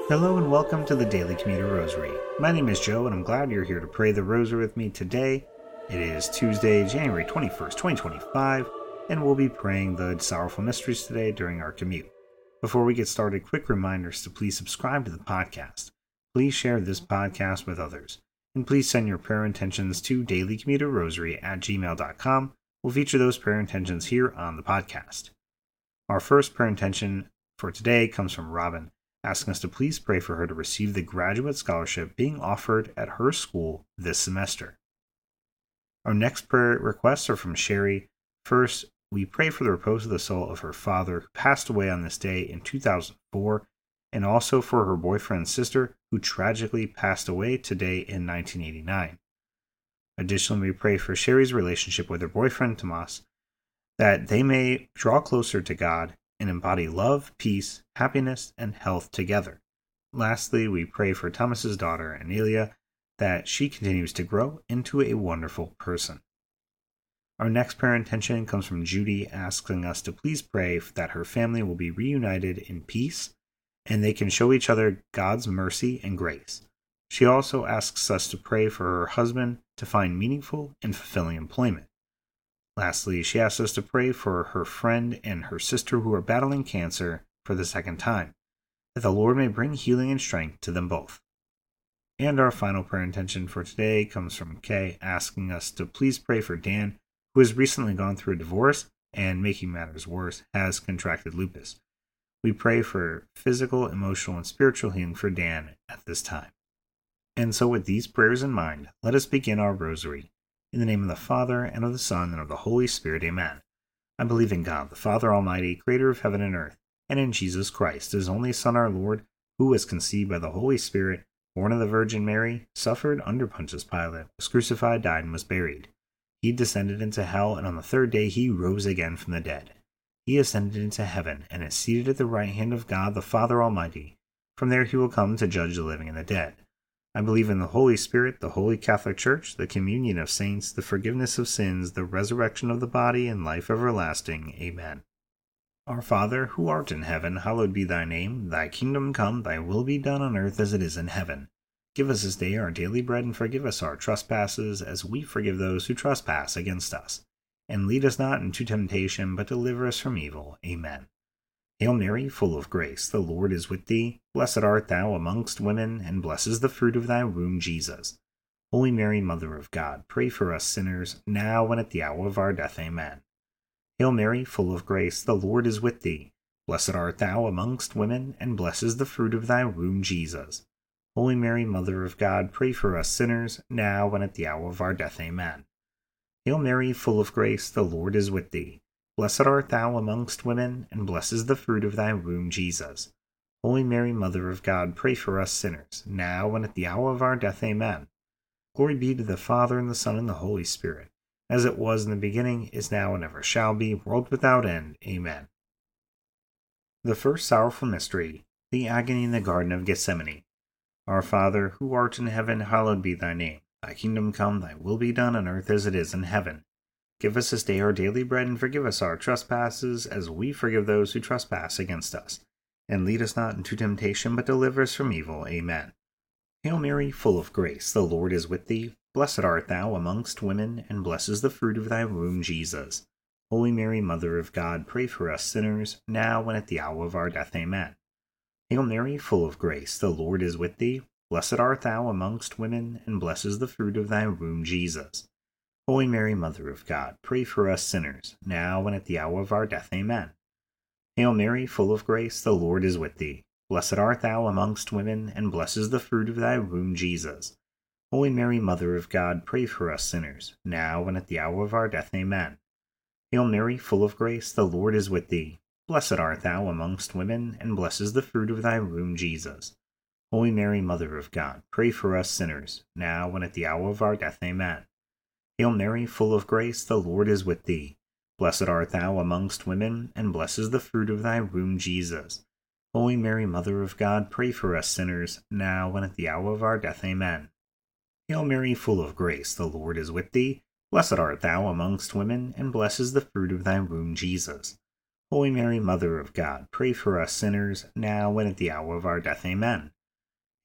Hello and welcome to the Daily Commuter Rosary. My name is Joe and I'm glad you're here to pray the Rosary with me today. It is Tuesday, January 21st, 2025, and we'll be praying the Sorrowful Mysteries today during our commute. Before we get started, quick reminders to please subscribe to the podcast. Please share this podcast with others. And please send your prayer intentions to dailycommuterrosary@gmail.com. We'll feature those prayer intentions here on the podcast. Our first prayer intention for today comes from Robin, asking us to please pray for her to receive the graduate scholarship being offered at her school this semester. Our next prayer requests are from Sherry. First, we pray for the repose of the soul of her father, who passed away on this day in 2004, and also for her boyfriend's sister, who tragically passed away today in 1989. Additionally, we pray for Sherry's relationship with her boyfriend, Tomas, that they may draw closer to God and embody love, peace, happiness, and health together. Lastly, we pray for Thomas's daughter, Anelia, that she continues to grow into a wonderful person. Our next prayer intention comes from Judy, asking us to please pray that her family will be reunited in peace and they can show each other God's mercy and grace. She also asks us to pray for her husband to find meaningful and fulfilling employment. Lastly, she asks us to pray for her friend and her sister who are battling cancer for the second time, that the Lord may bring healing and strength to them both. And our final prayer intention for today comes from Kay, asking us to please pray for Dan, who has recently gone through a divorce and, making matters worse, has contracted lupus. We pray for physical, emotional, and spiritual healing for Dan at this time. And so with these prayers in mind, let us begin our rosary. In the name of the Father, and of the Son, and of the Holy Spirit, amen. I believe in God, the Father Almighty, creator of heaven and earth, and in Jesus Christ, his only Son, our Lord, who was conceived by the Holy Spirit, born of the Virgin Mary, suffered under Pontius Pilate, was crucified, died, and was buried. He descended into hell, and on the third day he rose again from the dead. He ascended into heaven, and is seated at the right hand of God, the Father Almighty. From there he will come to judge the living and the dead. I believe in the Holy Spirit, the Holy Catholic Church, the communion of saints, the forgiveness of sins, the resurrection of the body, and life everlasting. Amen. Our Father, who art in heaven, hallowed be thy name. Thy kingdom come, thy will be done on earth as it is in heaven. Give us this day our daily bread, and forgive us our trespasses, as we forgive those who trespass against us. And lead us not into temptation, but deliver us from evil. Amen. Hail Mary, full of grace, the Lord is with thee. Blessed art thou amongst women, and blessed is the fruit of thy womb, Jesus. Holy Mary, Mother of God, pray for us sinners, now and at the hour of our death. Amen. Hail Mary, full of grace, the Lord is with thee. Blessed art thou amongst women, and blessed is the fruit of thy womb, Jesus. Holy Mary, Mother of God, pray for us sinners, now and at the hour of our death. Amen. Hail Mary, full of grace, the Lord is with thee. Blessed art thou amongst women, and blessed is the fruit of thy womb, Jesus. Holy Mary, Mother of God, pray for us sinners, now and at the hour of our death. Amen. Glory be to the Father, and the Son, and the Holy Spirit, as it was in the beginning, is now, and ever shall be, world without end. Amen. The first sorrowful mystery, the agony in the Garden of Gethsemane. Our Father, who art in heaven, hallowed be thy name. Thy kingdom come, thy will be done on earth as it is in heaven. Give us this day our daily bread, and forgive us our trespasses, as we forgive those who trespass against us. And lead us not into temptation, but deliver us from evil. Amen. Hail Mary, full of grace, the Lord is with thee. Blessed art thou amongst women, and blessed is the fruit of thy womb, Jesus. Holy Mary, Mother of God, pray for us sinners, now and at the hour of our death. Amen. Hail Mary, full of grace, the Lord is with thee. Blessed art thou amongst women, and blessed is the fruit of thy womb, Jesus. Holy Mary, Mother of God, pray for us sinners, now and at the hour of our death. Amen. Hail Mary, full of grace, the Lord is with thee. Blessed art thou amongst women, and blessed is the fruit of thy womb, Jesus. Holy Mary, Mother of God, pray for us sinners, now and at the hour of our death. Amen. Hail Mary, full of grace, the Lord is with thee. Blessed art thou amongst women, and blessed is the fruit of thy womb, Jesus. Holy Mary, Mother of God, pray for us sinners, now and at the hour of our death. Amen. Hail Mary, full of grace, the Lord is with thee. Blessed art thou amongst women, and blessed is the fruit of thy womb, Jesus. Holy Mary, Mother of God, pray for us sinners, now and at the hour of our death. Amen. Hail Mary, full of grace, the Lord is with thee. Blessed art thou amongst women, and blessed is the fruit of thy womb, Jesus. Holy Mary, Mother of God, pray for us sinners, now and at the hour of our death. Amen.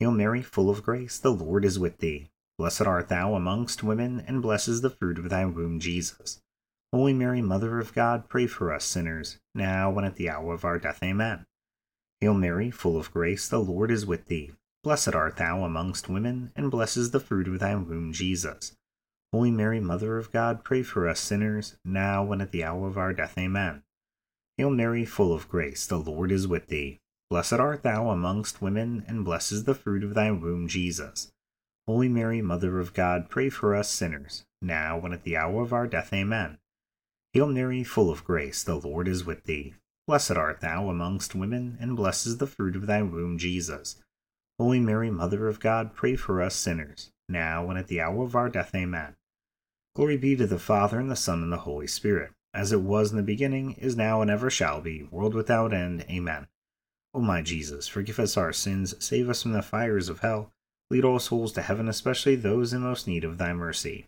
Hail Mary, full of grace, the Lord is with thee. Blessed art thou amongst women, and blessed is the fruit of thy womb, Jesus. Holy Mary, Mother of God, pray for us sinners, now and at the hour of our death. Amen. Hail Mary, full of grace, the Lord is with thee. Blessed art thou amongst women, and blessed is the fruit of thy womb, Jesus. Holy Mary, Mother of God, pray for us sinners, now and at the hour of our death. Amen. Hail Mary, full of grace, the Lord is with thee. Blessed art thou amongst women, and blessed is the fruit of thy womb, Jesus. Holy Mary, Mother of God, pray for us sinners, now and at the hour of our death. Amen. Hail Mary, full of grace, the Lord is with thee. Blessed art thou amongst women, and blessed is the fruit of thy womb, Jesus. Holy Mary, Mother of God, pray for us sinners, now and at the hour of our death. Amen. Glory be to the Father, and the Son, and the Holy Spirit, as it was in the beginning, is now, and ever shall be, world without end. Amen. O my Jesus, forgive us our sins, save us from the fires of hell, lead all souls to heaven, especially those in most need of thy mercy.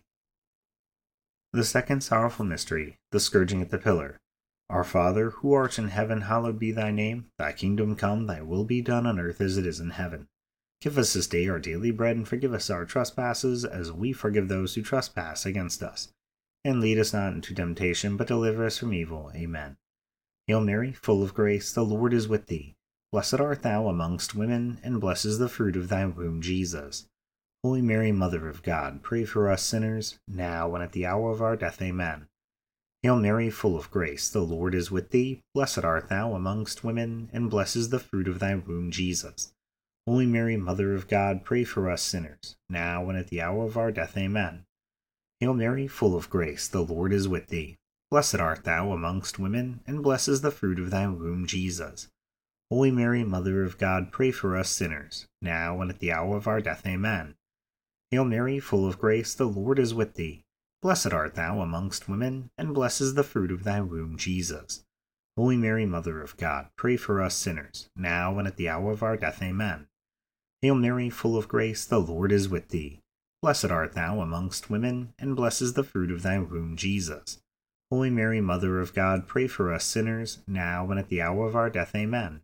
The second sorrowful mystery, the scourging at the pillar. Our Father, who art in heaven, hallowed be thy name. Thy kingdom come, thy will be done on earth as it is in heaven. Give us this day our daily bread, and forgive us our trespasses, as we forgive those who trespass against us. And lead us not into temptation, but deliver us from evil. Amen. Hail Mary, full of grace, the Lord is with thee. Blessed art thou amongst women, and blessed is the fruit of thy womb, Jesus. Holy Mary, Mother of God, pray for us sinners, now and at the hour of our death. Amen. Hail Mary, full of grace, the Lord is with thee. Blessed art thou amongst women, and blessed is the fruit of thy womb, Jesus. Holy Mary, Mother of God, pray for us sinners, now and at the hour of our death. Amen. Hail Mary, full of grace, the Lord is with thee. Blessed art thou amongst women, and blessed is the fruit of thy womb, Jesus. Holy Mary, Mother of God, pray for us sinners, now and at the hour of our death. Amen. Hail Mary, full of grace, the Lord is with thee. Blessed art thou amongst women, and blessed is the fruit of thy womb, Jesus. Holy Mary, Mother of God, pray for us sinners, now and at the hour of our death. Amen. Hail Mary, full of grace, the Lord is with thee. Blessed art thou amongst women, and blessed is the fruit of thy womb, Jesus. Holy Mary, Mother of God, pray for us sinners, now and at the hour of our death. Amen.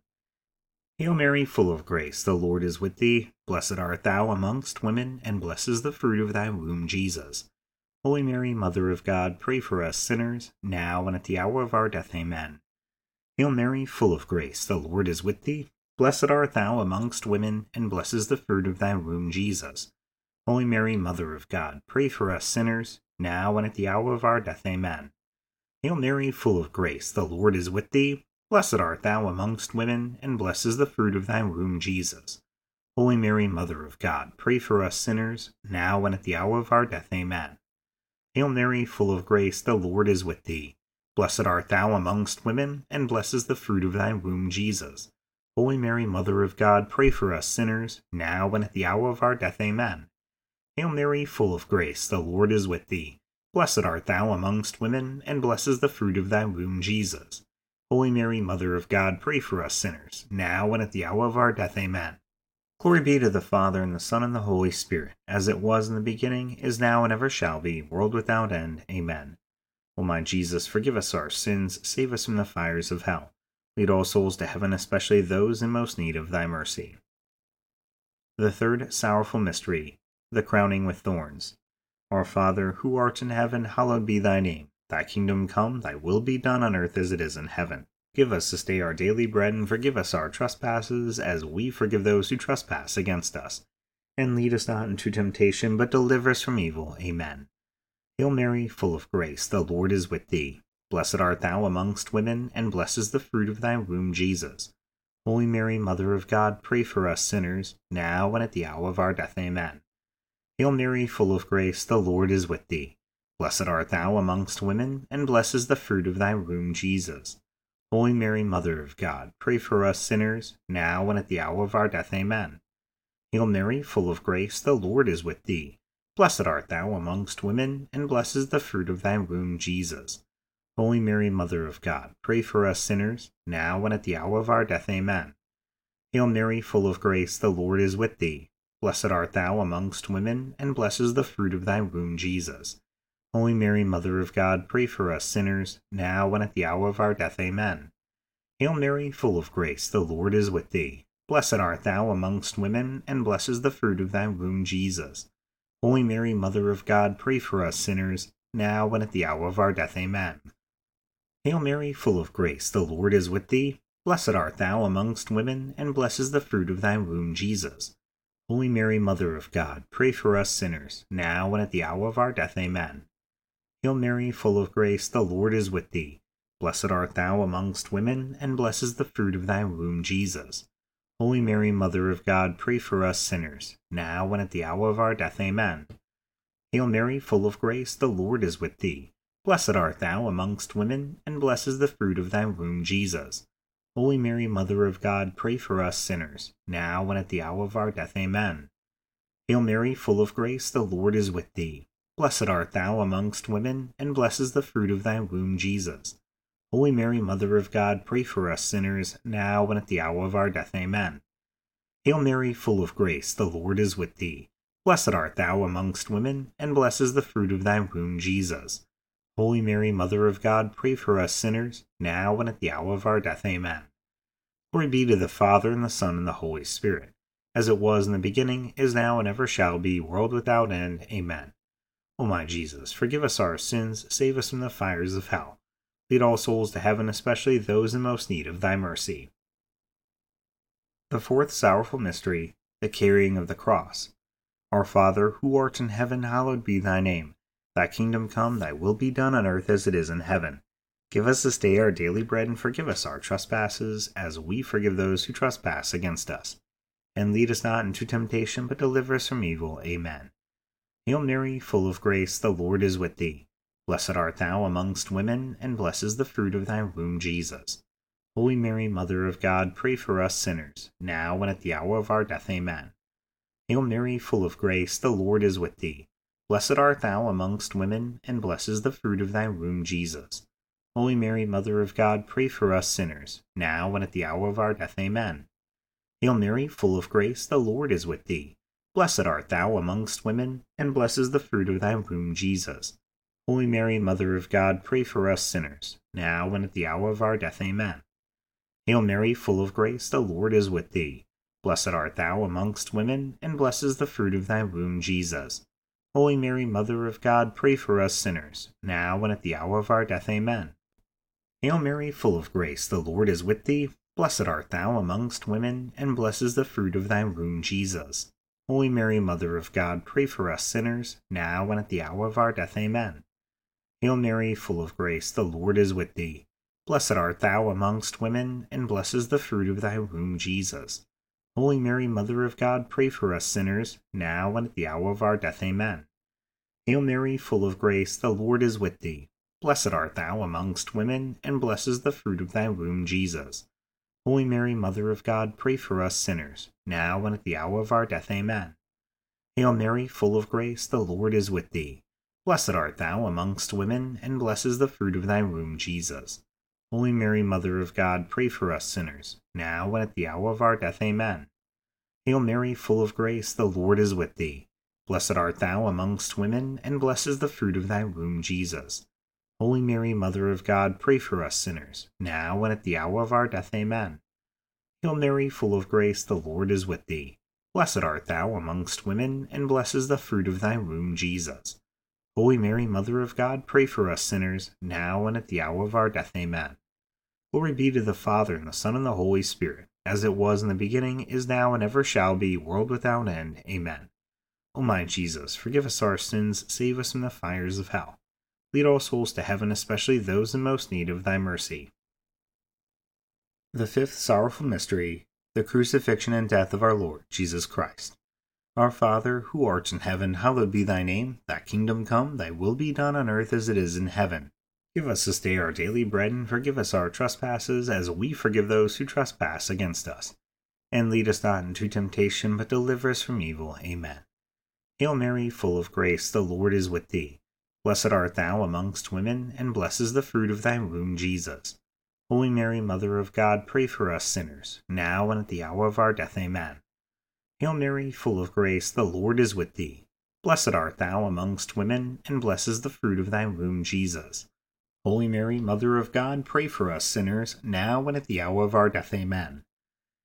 Hail Mary, full of grace, the Lord is with thee. Blessed art thou amongst women, and blessed is the fruit of thy womb, Jesus. Holy Mary, Mother of God, pray for us sinners, now and at the hour of our death. Amen. Hail Mary, full of grace, the Lord is with thee. Blessed art thou amongst women, and blessed is the fruit of thy womb, Jesus. Holy Mary, Mother of God, pray for us sinners, now and at the hour of our death. Amen. Hail Mary, full of grace, the Lord is with thee. Blessed art thou amongst women, and blessed is the fruit of thy womb, Jesus. Holy Mary, Mother of God, pray for us sinners, now and at the hour of our death. Amen. Hail Mary, full of grace, the Lord is with thee. Blessed art thou amongst women, and blessed is the fruit of thy womb, Jesus. Holy Mary, Mother of God, pray for us sinners, now and at the hour of our death. Amen. Hail Mary, full of grace, the Lord is with thee. Blessed art thou amongst women, and blessed is the fruit of thy womb, Jesus. Holy Mary, Mother of God, pray for us sinners, now and at the hour of our death. Amen. Glory be to the Father, and the Son, and the Holy Spirit, as it was in the beginning, is now, and ever shall be, world without end. Amen. O my Jesus, forgive us our sins, save us from the fires of hell. Lead all souls to heaven, especially those in most need of thy mercy. The third sorrowful mystery, the crowning with thorns. Our Father, who art in heaven, hallowed be thy name. Thy kingdom come, thy will be done on earth as it is in heaven. Give us this day our daily bread, and forgive us our trespasses, as we forgive those who trespass against us. And lead us not into temptation, but deliver us from evil. Amen. Hail Mary, full of grace, the Lord is with thee. Blessed art thou amongst women, and blessed is the fruit of thy womb, Jesus. Holy Mary, Mother of God, pray for us sinners, now and at the hour of our death. Amen. Hail Mary, full of grace, the Lord is with thee. Blessed art thou amongst women, and blessed is the fruit of thy womb, Jesus. Holy Mary, Mother of God, pray for us sinners, now and at the hour of our death. Amen. Hail Mary, full of grace, the Lord is with thee. Blessed art thou amongst women, and blessed is the fruit of thy womb, Jesus. Holy Mary, Mother of God, pray for us sinners, now and at the hour of our death. Amen. Hail Mary, full of grace, the Lord is with thee. Blessed art thou amongst women, and blessed is the fruit of thy womb, Jesus. Holy Mary, Mother of God, pray for us sinners, now and at the hour of our death. Amen. Hail Mary, full of grace, the Lord is with thee. Blessed art thou amongst women, and blessed is the fruit of thy womb, Jesus. Holy Mary, Mother of God, pray for us sinners, now and at the hour of our death. Amen. Hail Mary, full of grace, the Lord is with thee. Blessed art thou amongst women, and blessed is the fruit of thy womb, Jesus. Holy Mary, Mother of God, pray for us sinners, now and at the hour of our death. Amen. Hail Mary, full of grace, the Lord is with thee. Blessed art thou amongst women, and blessed is the fruit of thy womb, Jesus. Holy Mary, Mother of God, pray for us sinners, now and at the hour of our death. Amen. Hail Mary, full of grace, the Lord is with thee. Blessed art thou amongst women, and blessed is the fruit of thy womb, Jesus. Holy Mary, Mother of God, pray for us sinners, now and at the hour of our death. Amen. Hail Mary, full of grace, the Lord is with thee. Blessed art thou amongst women, and blessed is the fruit of thy womb, Jesus. Holy Mary, Mother of God, pray for us sinners, now and at the hour of our death. Amen. Hail Mary, full of grace, the Lord is with thee. Blessed art thou amongst women, and blessed is the fruit of thy womb, Jesus. Holy Mary, Mother of God, pray for us sinners, now and at the hour of our death. Amen. Glory be to the Father, and the Son, and the Holy Spirit, as it was in the beginning, is now, and ever shall be, world without end. Amen. O my Jesus, forgive us our sins, save us from the fires of hell. Lead all souls to heaven, especially those in most need of thy mercy. The fourth sorrowful mystery, the carrying of the cross. Our Father, who art in heaven, hallowed be thy name. Thy kingdom come, thy will be done on earth as it is in heaven. Give us this day our daily bread, and forgive us our trespasses, as we forgive those who trespass against us. And lead us not into temptation, but deliver us from evil. Amen. Hail Mary, full of grace, the Lord is with thee. Blessed art thou amongst women, and blessed is the fruit of thy womb, Jesus. Holy Mary, Mother of God, pray for us sinners, now and at the hour of our death. Amen. Hail Mary, full of grace, the Lord is with thee. Blessed art thou amongst women, and blessed is the fruit of thy womb, Jesus. Holy Mary, Mother of God, pray for us sinners, now and at the hour of our death. Amen. Hail Mary, full of grace, the Lord is with thee. Blessed art thou amongst women, and blessed is the fruit of thy womb, Jesus. Holy Mary, Mother of God, pray for us sinners, now and at the hour of our death. Amen. Hail Mary, full of grace, the Lord is with thee. Blessed art thou amongst women, and blessed is the fruit of thy womb, Jesus. Holy Mary, Mother of God, pray for us sinners, now and at the hour of our death. Amen. Hail Mary, full of grace, the Lord is with thee. Blessed art thou amongst women, and blessed is the fruit of thy womb, Jesus. Holy Mary, Mother of God, pray for us sinners, now and at the hour of our death. Amen. Hail Mary, full of grace, the Lord is with thee. Blessed art thou amongst women, and blessed is the fruit of thy womb, Jesus. Holy Mary, Mother of God, pray for us sinners, now and at the hour of our death. Amen. Hail Mary, full of grace, the Lord is with thee. Blessed art thou amongst women, and blessed is the fruit of thy womb, Jesus. Holy Mary, Mother of God, pray for us sinners, now and at the hour of our death. Amen. Hail Mary, full of grace, the Lord is with thee. Blessed art thou amongst women, and blessed is the fruit of thy womb, Jesus. Holy Mary, Mother of God, pray for us sinners, now and at the hour of our death. Amen. Hail Mary, full of grace, the Lord is with thee. Blessed art thou amongst women, and blessed is the fruit of thy womb, Jesus. Holy Mary, Mother of God, pray for us sinners, now and at the hour of our death. Amen. Hail Mary, full of grace, the Lord is with thee. Blessed art thou amongst women, and blessed is the fruit of thy womb, Jesus. Holy Mary, Mother of God, pray for us sinners, now and at the hour of our death. Amen. Glory be to the Father, and the Son, and the Holy Spirit, as it was in the beginning, is now, and ever shall be, world without end. Amen. O my Jesus, forgive us our sins, save us from the fires of hell. Lead all souls to heaven, especially those in most need of thy mercy. The fifth sorrowful mystery, the crucifixion and death of our Lord Jesus Christ. Our Father, who art in heaven, hallowed be thy name. Thy kingdom come, thy will be done on earth as it is in heaven. Give us this day our daily bread, and forgive us our trespasses, as we forgive those who trespass against us. And lead us not into temptation, but deliver us from evil. Amen. Hail Mary, full of grace, the Lord is with thee. Blessed art thou amongst women, and blessed is the fruit of thy womb, Jesus. Holy Mary, Mother of God, pray for us sinners, now and at the hour of our death. Amen. Hail Mary, full of grace, the Lord is with thee. Blessed art thou amongst women, and blessed is the fruit of thy womb, Jesus. Holy Mary, Mother of God, pray for us sinners, now and at the hour of our death. Amen.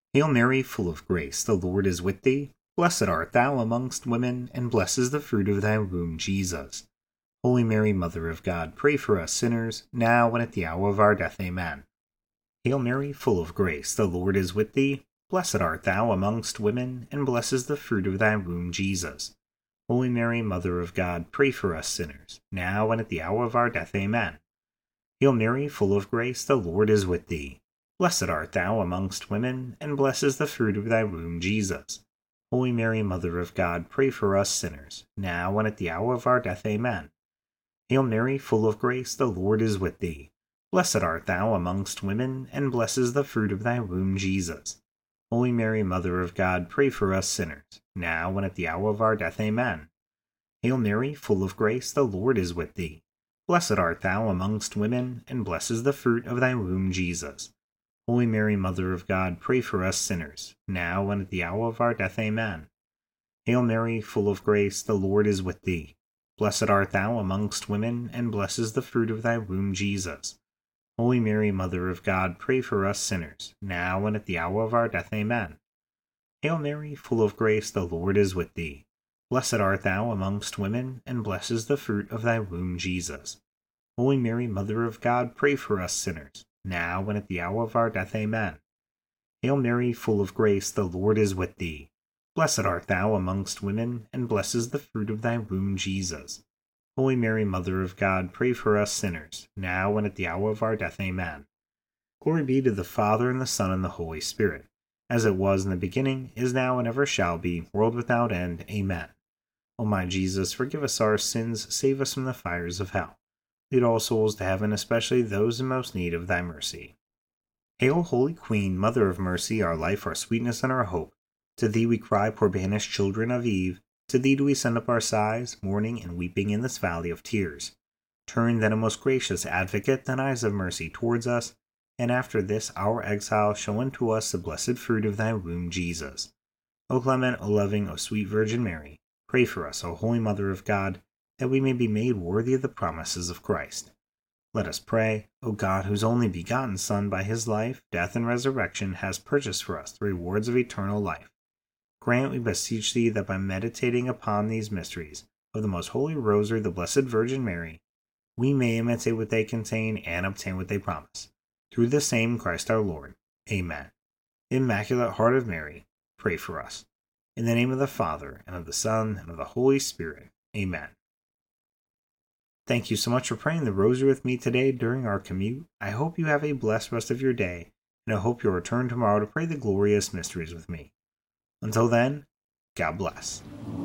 Hail Mary, full of grace, the Lord is with thee. Blessed art thou amongst women, and blessed is the fruit of thy womb, Jesus. Holy Mary, Mother of God, pray for us sinners, now and at the hour of our death. Amen. Hail Mary, full of grace, the Lord is with thee. Blessed art thou amongst women, and blessed is the fruit of thy womb, Jesus. Holy Mary, Mother of God, pray for us sinners, now and at the hour of our death. Amen. Hail Mary, full of grace, the Lord is with thee. Blessed art thou amongst women, and blessed is the fruit of thy womb, Jesus. Holy Mary, Mother of God, pray for us sinners, now and at the hour of our death. Amen. Hail Mary, full of grace, the Lord is with thee. Blessed art thou amongst women, and blessed is the fruit of thy womb, Jesus. Holy Mary, Mother of God, pray for us sinners, now and at the hour of our death. Amen. Hail Mary, full of grace, the Lord is with thee. Blessed art thou amongst women, and blessed is the fruit of thy womb, Jesus. Holy Mary, Mother of God, pray for us sinners, now and at the hour of our death. Amen. Hail Mary, full of grace, the Lord is with thee. Blessed art thou amongst women, and blessed is the fruit of thy womb, Jesus. Holy Mary, Mother of God, pray for us sinners, now and at the hour of our death. Amen. Hail Mary, full of grace, the Lord is with thee. Blessed art thou amongst women, and blessed is the fruit of thy womb, Jesus. Holy Mary, Mother of God, pray for us sinners, now and at the hour of our death. Amen. Hail Mary, full of grace, the Lord is with thee. Blessed art thou amongst women, and blessed is the fruit of thy womb, Jesus. Holy Mary, Mother of God, pray for us sinners, now and at the hour of our death. Amen. Glory be to the Father, and the Son, and the Holy Spirit, as it was in the beginning, is now, and ever shall be, world without end. Amen. O my Jesus, forgive us our sins, save us from the fires of hell. Lead all souls to heaven, especially those in most need of thy mercy. Hail, Holy Queen, Mother of Mercy, our life, our sweetness, and our hope. To thee we cry, poor banished children of Eve. To thee do we send up our sighs, mourning and weeping in this valley of tears. Turn then, O most gracious Advocate, thine eyes of mercy towards us, and after this our exile show unto us the blessed fruit of thy womb, Jesus. O clement, O loving, O sweet Virgin Mary, pray for us, O Holy Mother of God, that we may be made worthy of the promises of Christ. Let us pray. O God, whose only begotten Son by his life, death, and resurrection has purchased for us the rewards of eternal life, grant, we beseech thee, that by meditating upon these mysteries of the most holy Rosary of the Blessed Virgin Mary, we may imitate what they contain and obtain what they promise. Through the same Christ our Lord. Amen. Immaculate Heart of Mary, pray for us. In the name of the Father, and of the Son, and of the Holy Spirit. Amen. Thank you so much for praying the Rosary with me today during our commute. I hope you have a blessed rest of your day, and I hope you'll return tomorrow to pray the glorious mysteries with me. Until then, God bless.